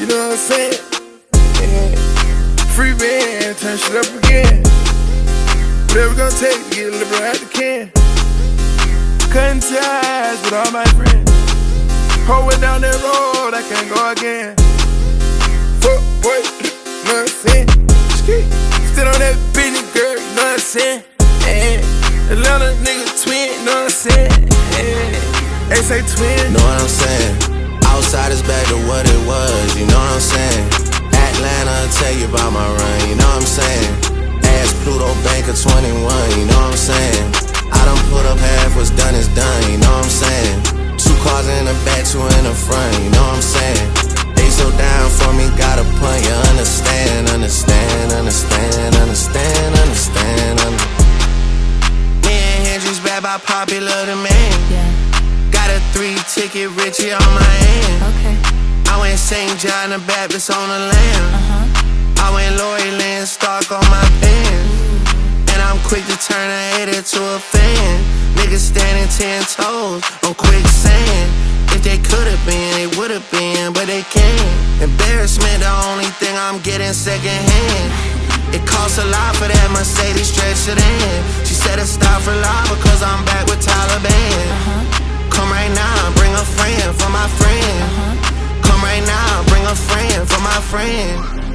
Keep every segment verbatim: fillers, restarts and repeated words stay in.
You know what I'm saying? Yeah. Free band, turn shit up again. Whatever gonna take to get a liberal out the can. Cutting ties with all my friends. Hold it down that road, I can't go again. Fuck boy, you know what I'm saying? Still on that bitch, girl, you know what I'm saying? Yeah. Atlanta nigga twin, you know what I'm saying? Yeah. They say twin. Know what I'm saying? Outside is back to what it was, you know what I'm saying? Atlanta, I'll tell you about my run, you know what I'm saying? Ask Pluto Banker twenty-one, you know what I'm saying? I done put up half, what's done is done, you know what I'm saying? Two cars in the back, two in the front, you know what I'm saying? They so down for me, got a punt, you understand, understand, understand, understand, understand, understand. Me and Hendrix back by popular demand. Yeah. Got a three ticket Richie on my hand. Okay. I went Saint John the Baptist on the land. Uh-huh. I went Lori Lynn Stark on my pen. And I'm quick to turn a hater to a fan. Niggas standing ten toes on quicksand. If they could've been, they would've been, but they can't. Embarrassment, the only thing I'm getting secondhand. It costs a lot for that Mercedes stretch sedan. She said it's stop for life because I'm back with Taliban. Uh-huh. Come right now, bring a friend for my friend. Uh-huh. Come right now, bring a friend for my friend.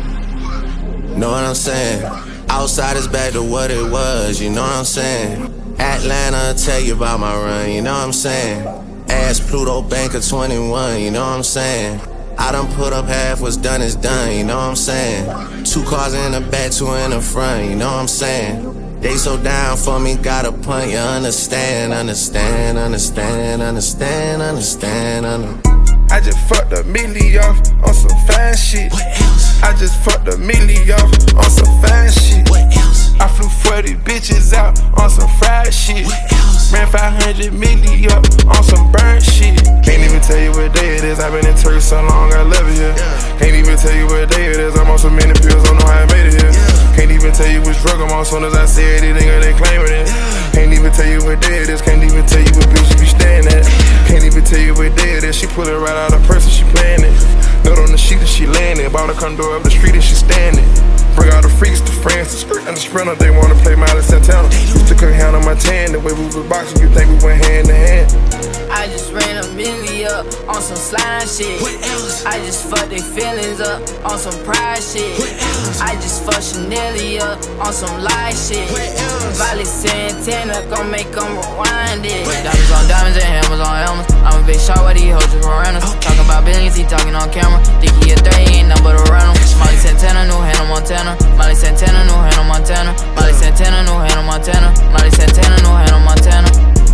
Know what I'm saying? Outside is back to what it was, you know what I'm saying? Atlanta, I'll tell you about my run, you know what I'm saying? Ask Pluto Banker twenty-one, you know what I'm saying? I done put up half, what's done is done, you know what I'm saying? Two cars in the back, two in the front, you know what I'm saying? They so down for me, got a punt, you understand, understand, understand, understand, understand, understand. I just fucked a milli off on some fine shit. What else? I just fucked a milli off on some fine shit. What else? I flew forty bitches out on some fried shit. What else? Ran five hundred milli up on some burnt shit. Can't even tell you what day it is. I've been in Turkey so long, I love it here. Yeah. Can't even tell you what day it is. I'm on so many pills, don't know how I made it here. Yeah. Can't even tell you which drug I'm on. Soon as I say it, they think they claiming it. Yeah. Can't even tell you what day it is. Can't even tell you what bitch you be staying at. Can't even tell you what day it is. She pull it right out of her purse and she playing it. Note on the sheet and she laying it. Bought a condo up the street and she standing. Bring all the freaks to France, the skirt and the sprinter. They wanna play Miley Santana. Used to cook hand on my tan. The way we was boxing, you think we went hand to hand. I just ran a milli up on some slime shit. What else? I just fucked their feelings up on some pride shit. What else? I just fucked Chanel up on some lie shit. What else? Valley Santana gon' make them rewind it. What Diamonds on diamonds and hammers on hammers. I'm a big shot, what he hoes just around us. Okay. Talking about billions, he talking on camera. Think he a third, he ain't nothing but around him. Molly Santana, new Hannah Montana. Molly Santana, new Hannah Montana. Molly Santana, new Hannah Montana. Molly Santana, new Hannah Montana.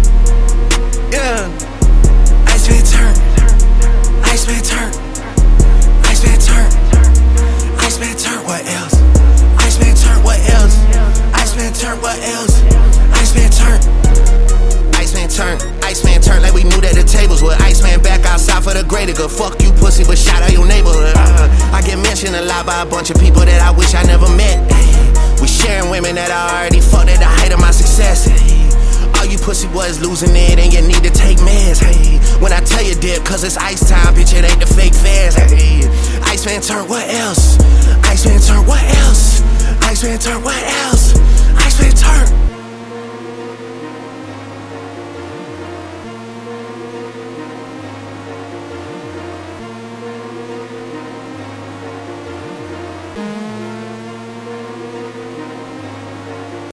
Yeah. Iceman turn. Iceman turn. Iceman turn. Iceman turn. What else? Iceman turn. What else? Iceman turn. What else? Iceman turn. Iceman turn. Iceman turn like we knew that the tables would. Iceman back outside for the greater good. Fuck you, pussy, but shout out your neighborhood. Uh, I get mentioned a lot by a bunch of people that I wish I never met. We sharing women that I already fucked at the height of my success. All you pussy boys losing it and you need to take meds, hey. When I tell you dip, cause it's ice time, bitch, it ain't the fake fans, hey. Iceman turn, what else? Iceman turn, what else? Iceman turn, what else? Iceman turn.